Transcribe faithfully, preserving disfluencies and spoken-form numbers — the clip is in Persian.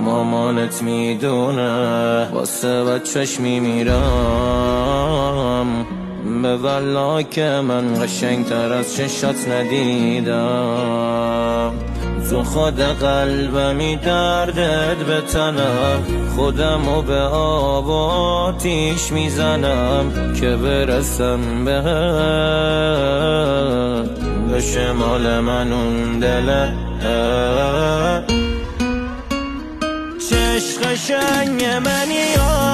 مامانت میدونه واسه بچهش میمیرم. به والله که من قشنگتر از چشات ندیدم. تو خود قلبمی دردت به تنم، خودمو به آب و آتیش میزنم که برسم بهت. به شمال من اون دله چه عشق قشنگ منی یا